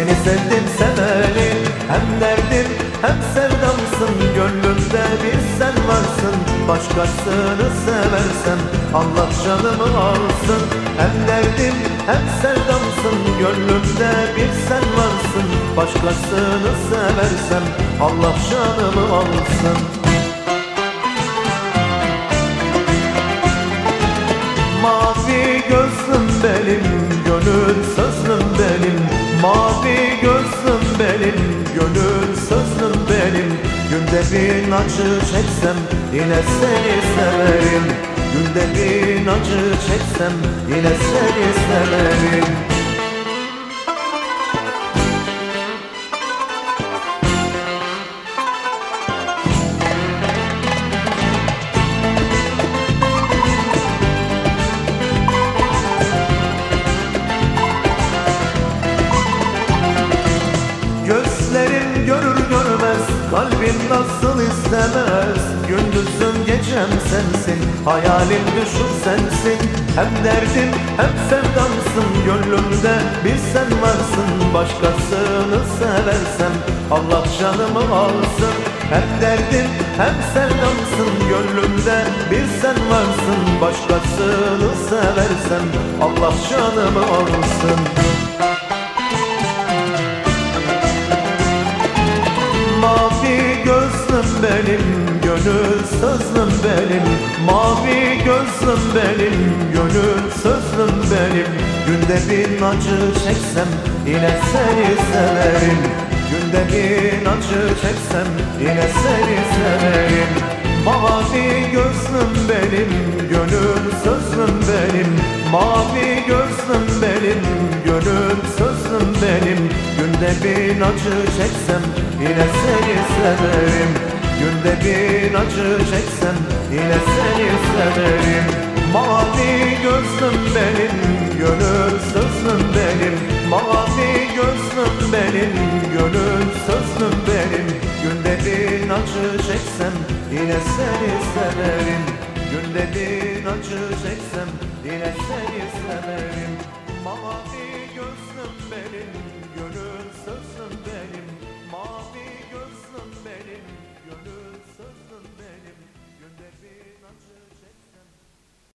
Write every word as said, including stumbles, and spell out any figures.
Seni sevdim seveli, hem derdim hem sevdamsın. Gönlümde bir sen varsın, başkasını seversem Allah canımı alsın. Hem derdim hem sevdamsın, gönlümde bir sen varsın, başkasını seversem Allah canımı alsın. Mavi gözlüm benim, gönül sözlüm benim. Mavi gözlüm benim, gönül sözlüm benim. Günde bin acı çeksem yine seni severim. Günde bin acı çeksem yine seni severim. Gözlerim görür görmez, kalbim nasıl istemez. Gündüzüm gecem sensin, hayalim düşür sensin. Hem derdim hem sevdamsın, gönlümde bir sen varsın, başkasını seversem Allah canımı alsın. Hem derdim hem sevdamsın, gönlümde bir sen varsın, başkasını seversem Allah canımı alsın. Mavi gözlüm benim, gönül sözlüm benim. Mavi gözlüm benim, gönül sözlüm benim. Günde bin acı çeksem yine seni severim. Günde bin acı çeksem yine seni severim. Mavi gözlüm benim, gönül sözlüm benim. Mavi gözlüm benim, gönül sözlüm benim. Günde bin acı çeksem yine seni severim. Günde bin acı çeksem yine seni severim. Mavi gözlüm benim, gönül sözlüm benim. Mavi gözlüm benim, gönül sözlüm benim. Günde bin acı çeksem yine seni severim.